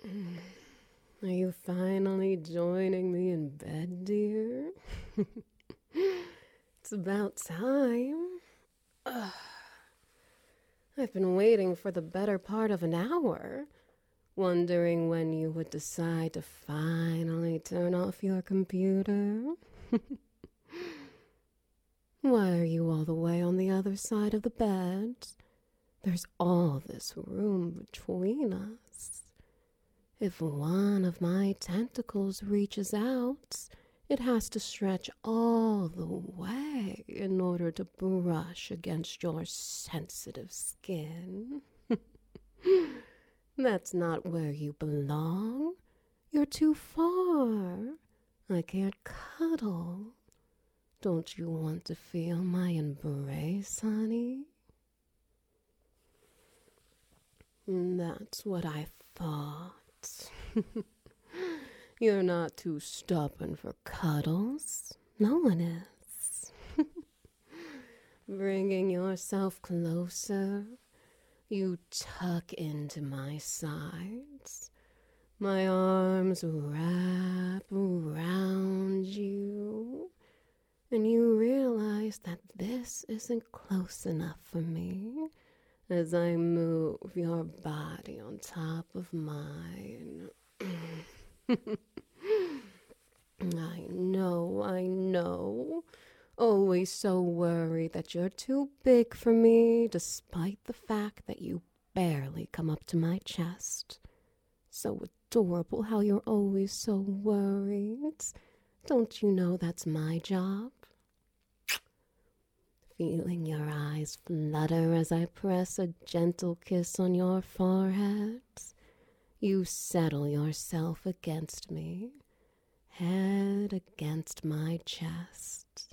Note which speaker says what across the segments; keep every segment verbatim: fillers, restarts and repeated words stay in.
Speaker 1: Are you finally joining me in bed, dear? It's about time. Ugh. I've been waiting for the better part of an hour, wondering when you would decide to finally turn off your computer. Why are you all the way on the other side of the bed? There's all this room between us. If one of my tentacles reaches out, it has to stretch all the way in order to brush against your sensitive skin. That's not where you belong. You're too far. I can't cuddle. Don't you want to feel my embrace, honey? That's what I thought. You're not too stubborn for cuddles. No one is. Bringing yourself closer, you tuck into my sides. My arms wrap around you, and you realize that this isn't close enough for me as I move your body on top of mine. I know, I know. Always so worried that you're too big for me, despite the fact that you barely come up to my chest. So adorable how you're always so worried. Don't you know that's my job? Feeling your eyes flutter as I press a gentle kiss on your forehead. You settle yourself against me, head against my chest.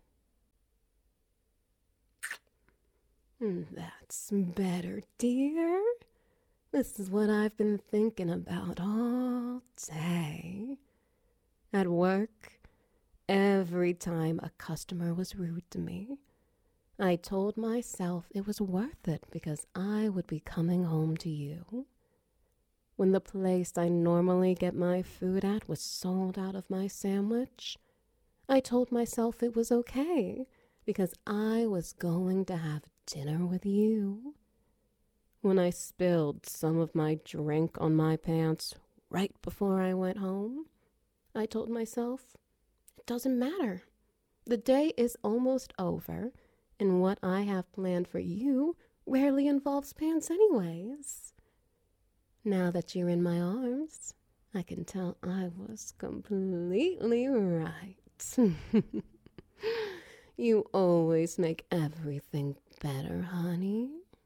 Speaker 1: That's better, dear. This is what I've been thinking about all day. At work, every time a customer was rude to me, I told myself it was worth it because I would be coming home to you. When the place I normally get my food at was sold out of my sandwich, I told myself it was okay because I was going to have dinner with you. When I spilled some of my drink on my pants right before I went home, I told myself, it doesn't matter. The day is almost over, and what I have planned for you rarely involves pants anyways. Now that you're in my arms, I can tell I was completely right. You always make everything better, honey.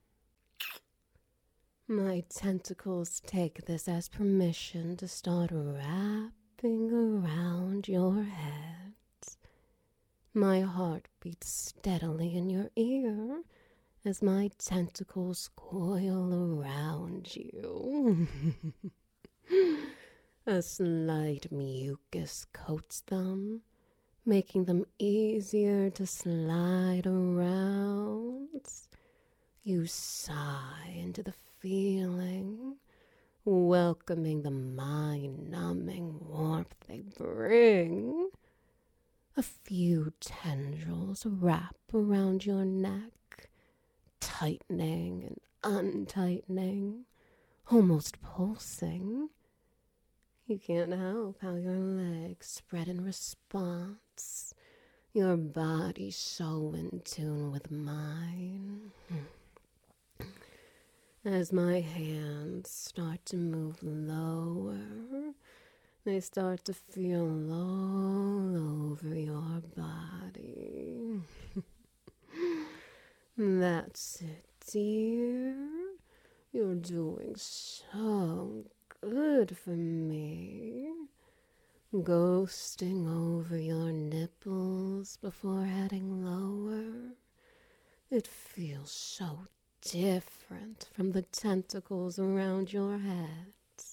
Speaker 1: My tentacles take this as permission to start wrapping around your head. My heart beats steadily in your ear as my tentacles coil around you. A slight mucus coats them, making them easier to slide around. You sigh into the feeling, welcoming the mind-numbing warmth they bring. A few tendrils wrap around your neck, tightening and untightening, almost pulsing. You can't help how your legs spread in response, your body so in tune with mine. As my hands start to move lower, they start to feel all over your body. That's it, dear. You're doing so good for me. Ghosting over your nipples before heading lower. It feels so different from the tentacles around your head.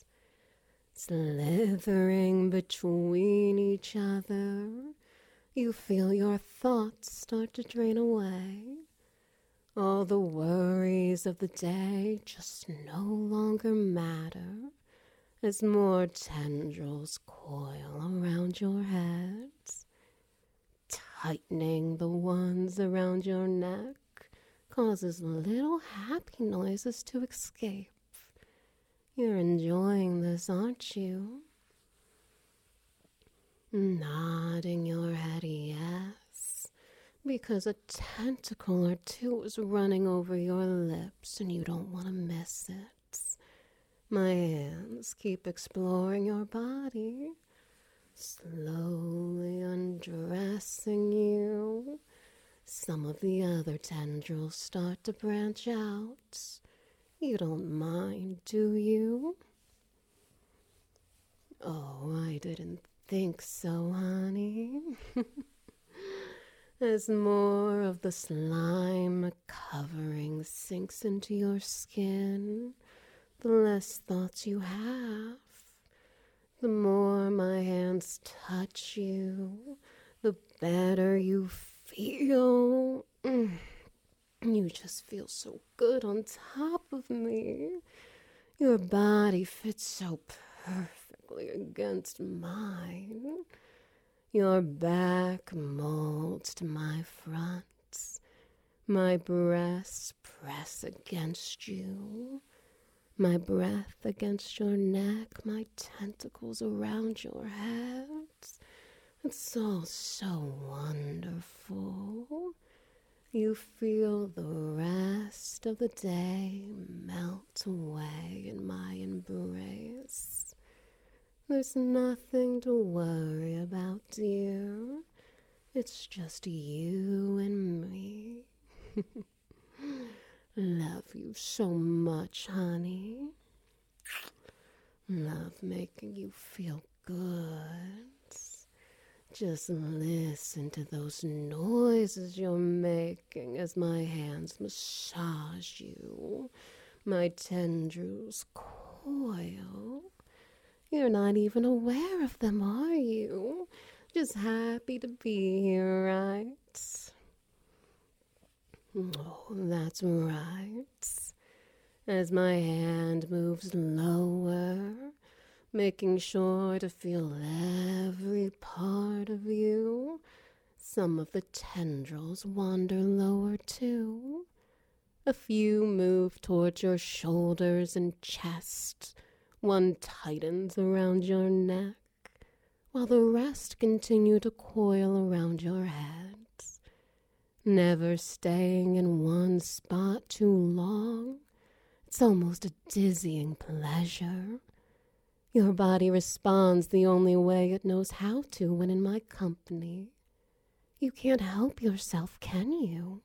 Speaker 1: Slithering between each other, you feel your thoughts start to drain away. All the worries of the day just no longer matter as more tendrils coil around your head, tightening the ones around your neck causes little happy noises to escape. You're enjoying this, aren't you? Nodding your head yes, because a tentacle or two is running over your lips and you don't want to miss it. My hands keep exploring your body, slowly undressing you. Some of the other tendrils start to branch out. You don't mind, do you? Oh, I didn't think so, honey. As more of the slime covering sinks into your skin, the less thoughts you have. The more my hands touch you, the better you feel. Mm. You just feel so good on top of me. Your body fits so perfectly against mine. Your back molds to my front. My breasts press against you. My breath against your neck, my tentacles around your head. It's all so wonderful. You feel the rest of the day melt away in my embrace. There's nothing to worry about, dear. It's just you and me. Love you so much, honey. Love making you feel good. Just listen to those noises you're making as my hands massage you. My tendrils coil. You're not even aware of them, are you? Just happy to be here, right? Oh, that's right. As my hand moves lower, making sure to feel every part of you, some of the tendrils wander lower too. A few move towards your shoulders and chest. One tightens around your neck, while the rest continue to coil around your head. Never staying in one spot too long. It's almost a dizzying pleasure. Your body responds the only way it knows how to when in my company. You can't help yourself, can you?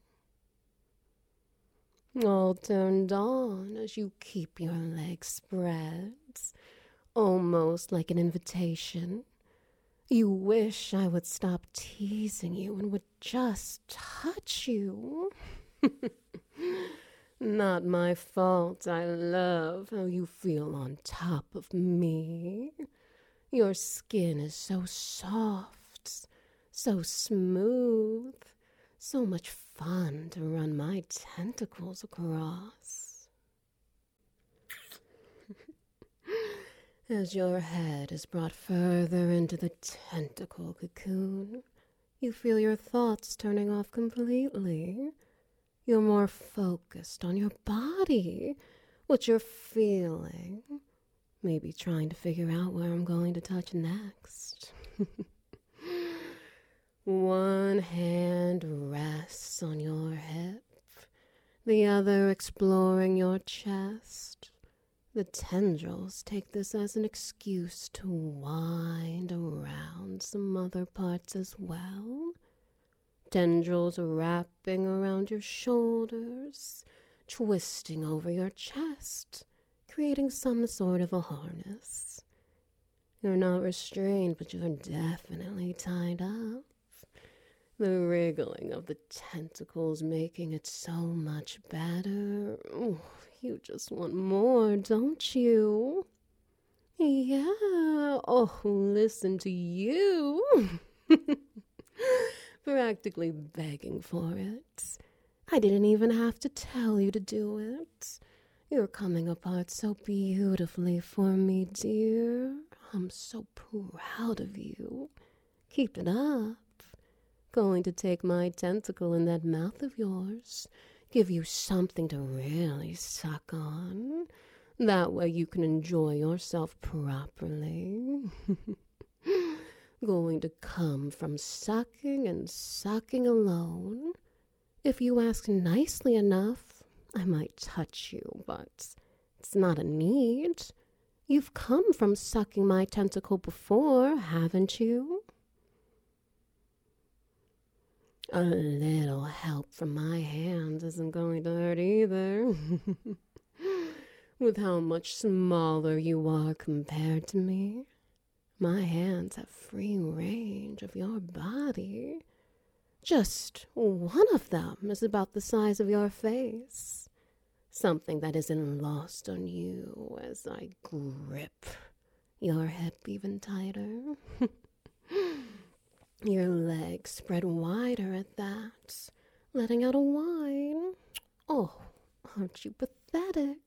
Speaker 1: All turned on as you keep your legs spread, almost like an invitation. You wish I would stop teasing you and would just touch you. Not my fault. I love how you feel on top of me. Your skin is so soft, so smooth, so much fun to run my tentacles across. As your head is brought further into the tentacle cocoon, you feel your thoughts turning off completely. You're more focused on your body, what you're feeling, maybe trying to figure out where I'm going to touch next. One hand rests on your hip, the other exploring your chest. The tendrils take this as an excuse to wind around some other parts as well. Tendrils wrapping around your shoulders, twisting over your chest, creating some sort of a harness. You're not restrained, but you're definitely tied up. The wriggling of the tentacles making it so much better. Ooh, you just want more, don't you? Yeah. Oh, listen to you. Practically begging for it. I didn't even have to tell you to do it. You're coming apart so beautifully for me, dear. I'm so proud of you. Keep it up. Going to take my tentacle in that mouth of yours, give you something to really suck on. That way you can enjoy yourself properly. Going to come from sucking and sucking alone. If you ask nicely enough, I might touch you, but it's not a need. You've come from sucking my tentacle before, haven't you? A little help from my hands isn't going to hurt either. With how much smaller you are compared to me, my hands have free range of your body. Just one of them is about the size of your face. Something that isn't lost on you as I grip your hip even tighter. Your legs spread wider at that, letting out a whine. Oh, aren't you pathetic?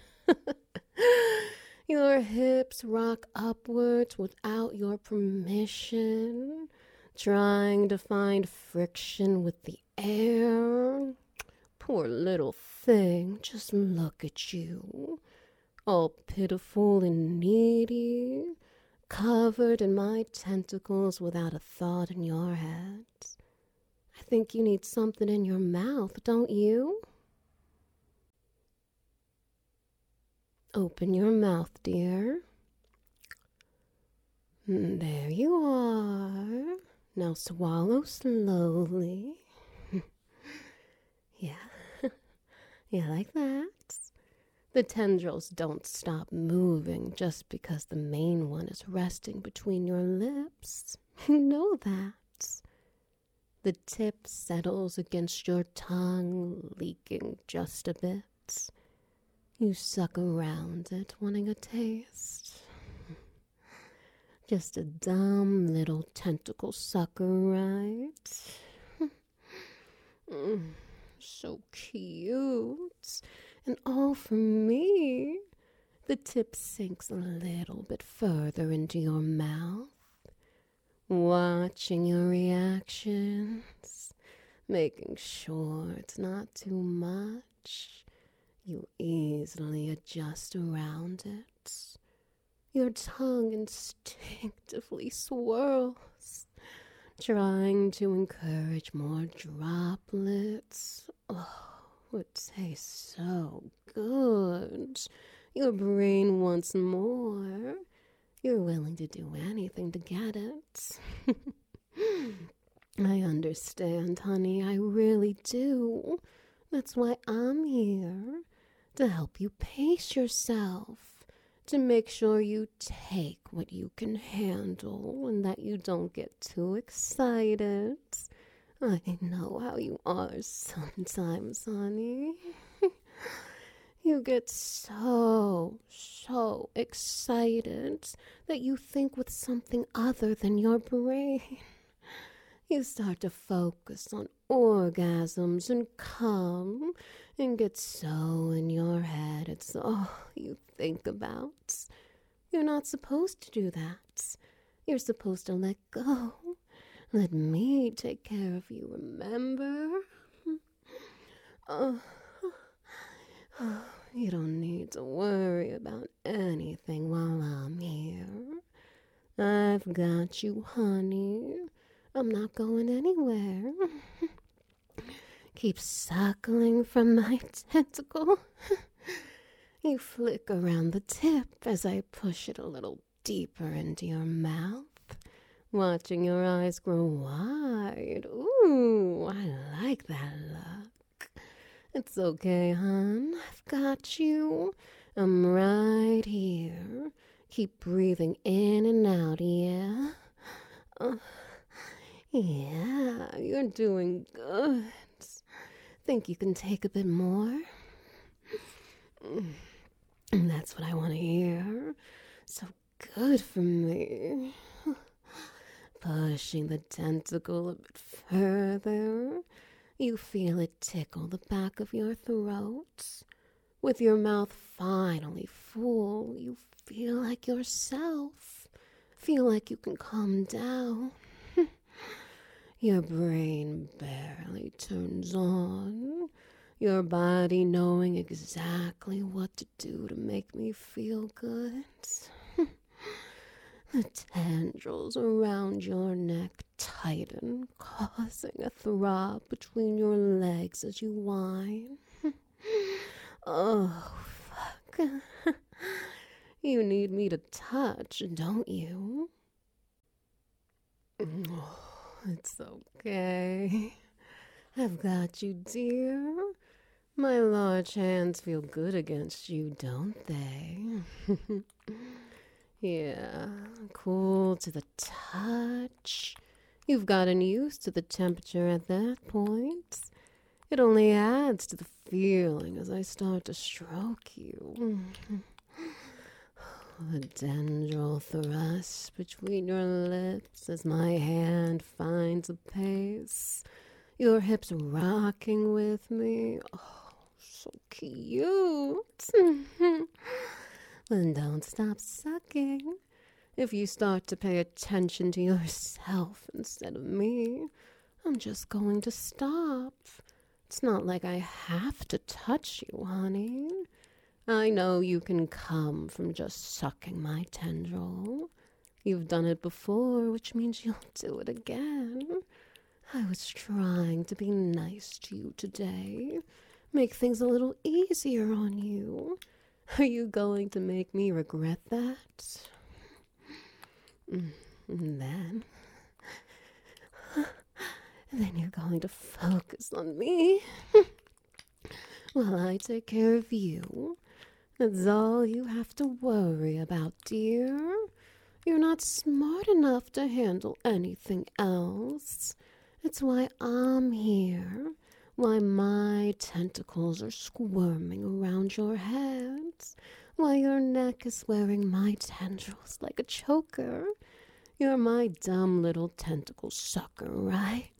Speaker 1: Your hips rock upwards without your permission, trying to find friction with the air. Poor little thing, just look at you, all pitiful and needy, covered in my tentacles without a thought in your head. I think you need something in your mouth, don't you? Open your mouth, dear. There you are. Now swallow slowly. Yeah, yeah, like that. The tendrils don't stop moving just because the main one is resting between your lips. You know that. The tip settles against your tongue, leaking just a bit. You suck around it, wanting a taste. Just a dumb little tentacle sucker, right? Mm, so cute. And all for me. The tip sinks a little bit further into your mouth, watching your reactions, making sure it's not too much. You easily adjust around it. Your tongue instinctively swirls, trying to encourage more droplets. Oh, it tastes so good. Your brain wants more. You're willing to do anything to get it. I understand, honey. I really do. That's why I'm here. To help you pace yourself. To make sure you take what you can handle and that you don't get too excited. I know how you are sometimes, honey. You get so, so excited that you think with something other than your brain. You start to focus on orgasms and come and get so in your head it's all you think about. You're not supposed to do that. You're supposed to let go. Let me take care of you, remember? Oh, oh, you don't need to worry about anything while I'm here. I've got you, honey. I'm not going anywhere. Keep suckling from my tentacle. You flick around the tip as I push it a little deeper into your mouth, watching your eyes grow wide. Ooh, I like that look. It's okay, hon. I've got you. I'm right here. Keep breathing in and out, yeah? Uh, yeah, you're doing good. Think you can take a bit more? That's what I want to hear. So good for me. Pushing the tentacle a bit further, you feel it tickle the back of your throat, With your mouth finally full, you feel like yourself. Feel like you can calm down. Your brain barely turns on. Your body knowing exactly what to do to make me feel good. The tendrils around your neck tighten, causing a throb between your legs as you whine. Oh, fuck. You need me to touch, don't you? Oh, it's okay. I've got you, dear. My large hands feel good against you, don't they? Yeah, cool to the touch. You've gotten used to the temperature at that point. It only adds to the feeling as I start to stroke you. The tendril thrust between your lips as my hand finds a pace. Your hips rocking with me. Oh, so cute. Then don't stop sucking. If you start to pay attention to yourself instead of me, I'm just going to stop. It's not like I have to touch you, honey. I know you can come from just sucking my tendril. You've done it before, which means you'll do it again. I was trying to be nice to you today. Make things a little easier on you. Are you going to make me regret that? And then... then you're going to focus on me while I take care of you. That's all you have to worry about, dear. You're not smart enough to handle anything else. It's why I'm here. Why my tentacles are squirming around your head. Why your neck is wearing my tendrils like a choker. You're my dumb little tentacle sucker, right?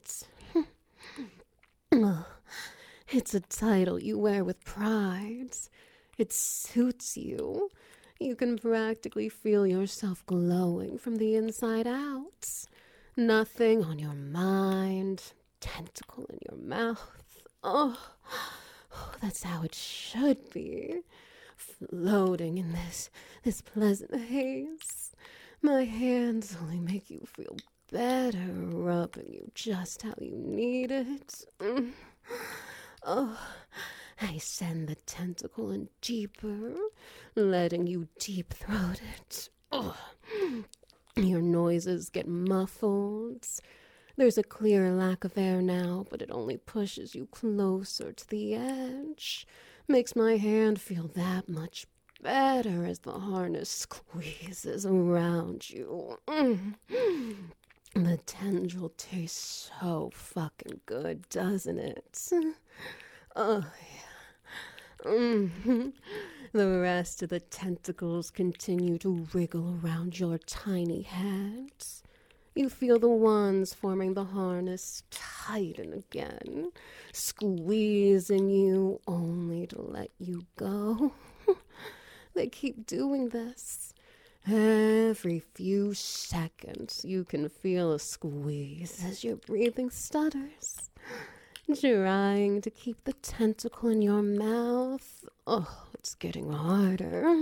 Speaker 1: Oh, it's a title you wear with pride. It suits you. You can practically feel yourself glowing from the inside out. Nothing on your mind, tentacle in your mouth. Oh, oh, that's how it should be. Floating in this, this pleasant haze. My hands only make you feel better, rubbing you just how you need it. Mm. Oh, I send the tentacle in deeper, letting you deep throat it. Oh. Your noises get muffled. There's a clear lack of air now, but it only pushes you closer to the edge. Makes my hand feel that much better as the harness squeezes around you. Mm. The tendril tastes so fucking good, doesn't it? Oh, yeah. Mm-hmm. The rest of the tentacles continue to wriggle around your tiny head. You feel the ones forming the harness tighten again, squeezing you only to let you go. They keep doing this. Every few seconds, you can feel a squeeze as your breathing stutters. Trying to keep the tentacle in your mouth. Oh, it's getting harder.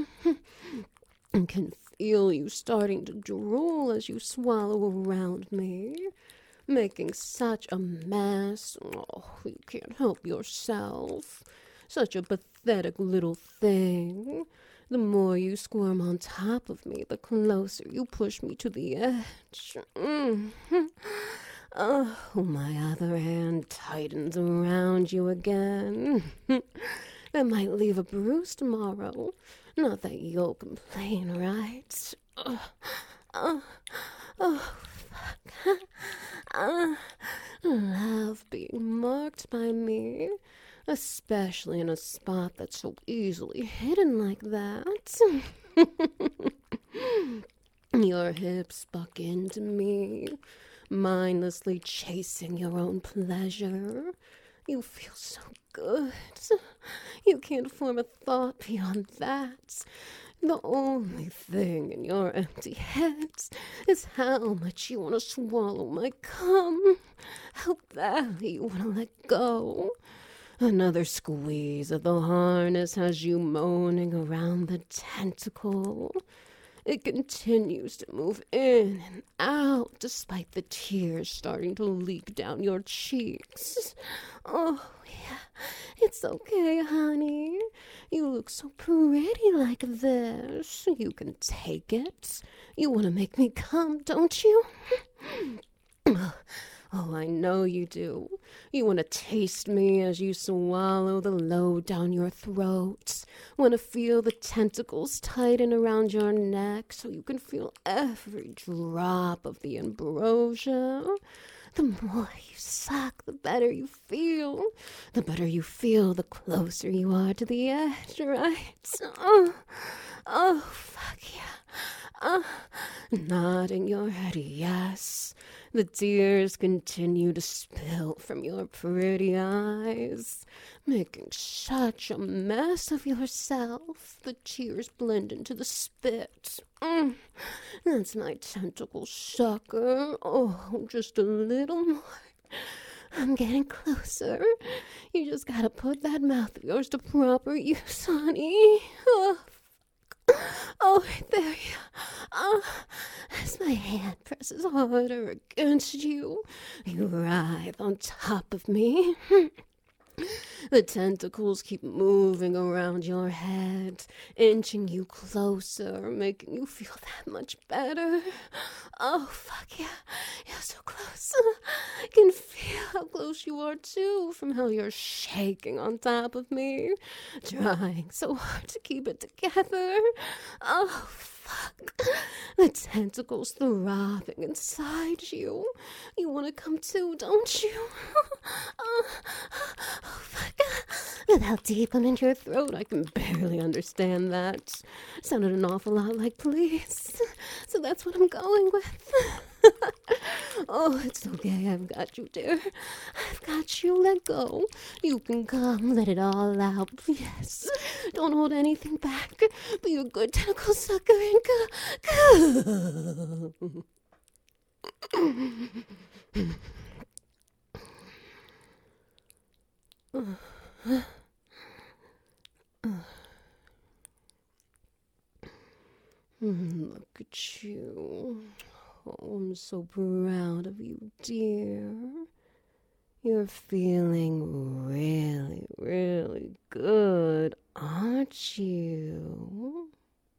Speaker 1: I can feel you starting to drool as you swallow around me, making such a mess. Oh, you can't help yourself. Such a pathetic little thing. The more you squirm on top of me, the closer you push me to the edge. Mm-hmm. Oh, my other hand tightens around you again. That might leave a bruise tomorrow. Not that you'll complain, right? Oh, oh, oh fuck. Uh, love being marked by me, especially in a spot that's so easily hidden like that. Your hips buck into me, mindlessly chasing your own pleasure. You feel so good. You can't form a thought beyond that. The only thing in your empty head is how much you want to swallow my cum, how badly you want to let go. Another squeeze of the harness has you moaning around the tentacle. It continues to move in and out despite the tears starting to leak down your cheeks. Oh, yeah, it's okay, honey. You look so pretty like this. You can take it. You want to make me come, don't you? Oh, I know you do. You want to taste me as you swallow the load down your throat. Want to feel the tentacles tighten around your neck so you can feel every drop of the ambrosia. The more you suck, the better you feel. The better you feel, the closer you are to the edge, right? Oh, oh, fuck yeah. Uh, nodding your head yes. The tears continue to spill from your pretty eyes, making such a mess of yourself. The tears blend into the spit. Mm, that's my tentacle sucker. Oh, just a little more. I'm getting closer. You just gotta put that mouth of yours to proper use, honey. Oh, oh, right there. Oh, as my hand presses harder against you, you writhe on top of me. The tentacles keep moving around your head, inching you closer, making you feel that much better. Oh, fuck yeah. You're so close. I can feel how close you are, too, from how you're shaking on top of me, trying so hard to keep it together. Oh, fuck. The tentacles throbbing inside you. You want to come too, don't you? Oh, oh, fuck. With how deep I'm in your throat, I can barely understand that. Sounded an awful lot like please. So that's what I'm going with. Oh, it's okay. I've got you, dear. I've got you. Let go. You can come. Let it all out. Yes. Don't hold anything back. Be a good tentacle sucker and go. Go. Look at you. Oh, I'm so proud of you, dear. You're feeling really, really good, aren't you?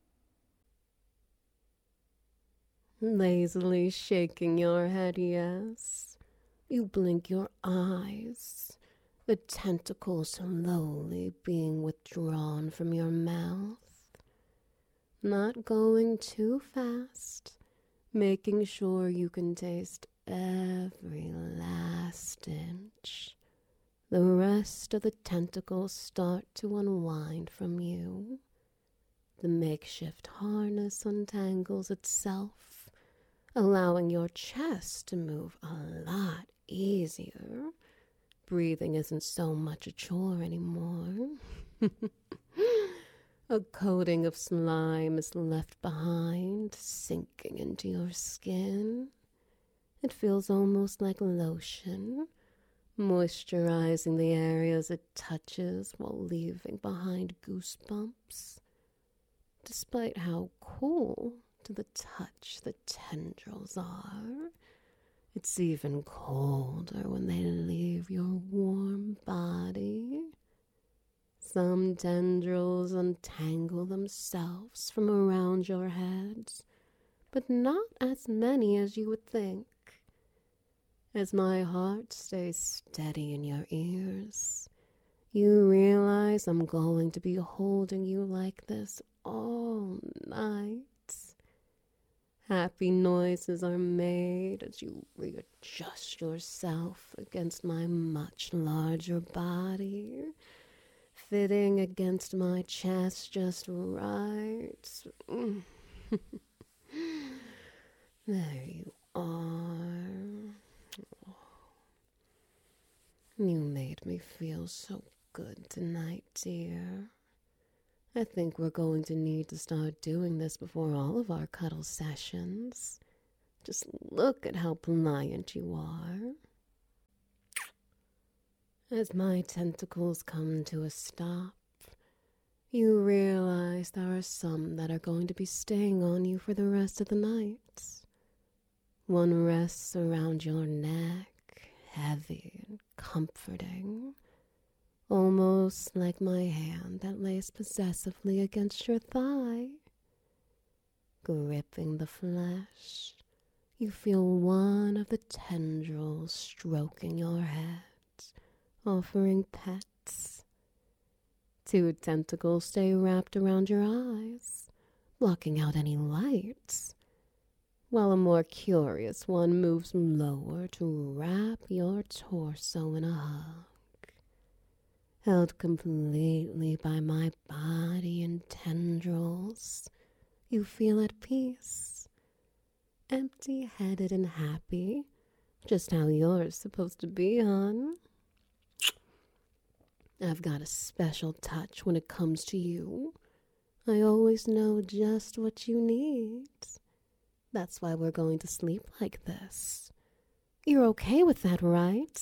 Speaker 1: Lazily shaking your head, yes. You blink your eyes, the tentacles slowly being withdrawn from your mouth. Not going too fast, making sure you can taste every last inch. The rest of the tentacles start to unwind from you. The makeshift harness untangles itself, allowing your chest to move a lot easier. Breathing isn't so much a chore anymore. A coating of slime is left behind, sinking into your skin. It feels almost like lotion, moisturizing the areas it touches while leaving behind goosebumps. Despite how cool to the touch the tendrils are, it's even colder when they leave your warm body. Some tendrils untangle themselves from around your head, but not as many as you would think. As my heart stays steady in your ears, you realize I'm going to be holding you like this all night. Happy noises are made as you readjust yourself against my much larger body, fitting against my chest just right. There you are. You made me feel so good tonight, dear. I think we're going to need to start doing this before all of our cuddle sessions. Just look at how pliant you are. As my tentacles come to a stop, you realize there are some that are going to be staying on you for the rest of the night. One rests around your neck, heavy and comforting, almost like my hand that lays possessively against your thigh. Gripping the flesh, you feel one of the tendrils stroking your head, offering pets. Two tentacles stay wrapped around your eyes, blocking out any light, while a more curious one moves lower to wrap your torso in a hug. Held completely by my body and tendrils, you feel at peace, empty-headed and happy, just how you're supposed to be, hon. I've got a special touch when it comes to you. I always know just what you need. That's why we're going to sleep like this. You're okay with that, right?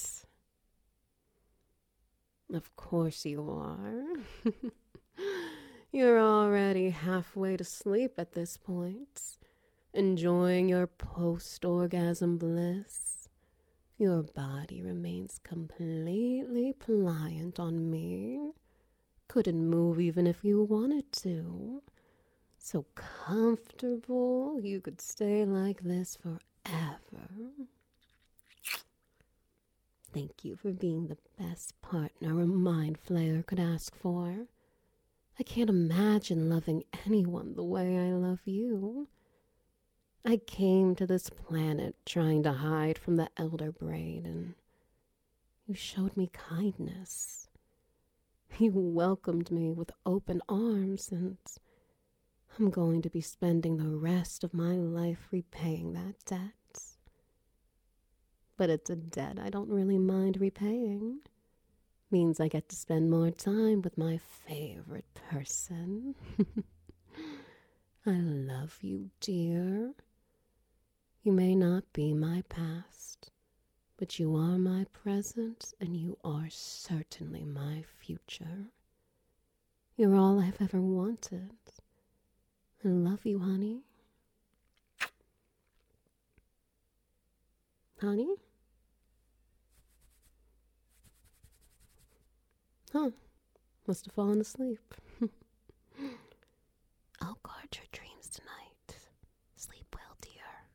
Speaker 1: Of course you are. You're already halfway to sleep at this point, enjoying your post-orgasm bliss. Your body remains completely pliant on me. Couldn't move even if you wanted to. So comfortable, you could stay like this forever. Thank you for being the best partner a mind flayer could ask for. I can't imagine loving anyone the way I love you. I came to this planet trying to hide from the elder brain, and you showed me kindness. You welcomed me with open arms, and I'm going to be spending the rest of my life repaying that debt. But it's a debt I don't really mind repaying. Means I get to spend more time with my favorite person. I love you, dear. You may not be my past, but you are my present, and you are certainly my future. You're all I've ever wanted. I love you, honey. Honey? Huh. Must have fallen asleep. I'll guard your dreams tonight. Sleep well, dear.